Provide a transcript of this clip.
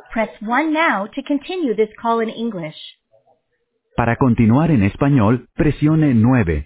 Press 1 now to continue this call in English. Para continuar en español, presione 9.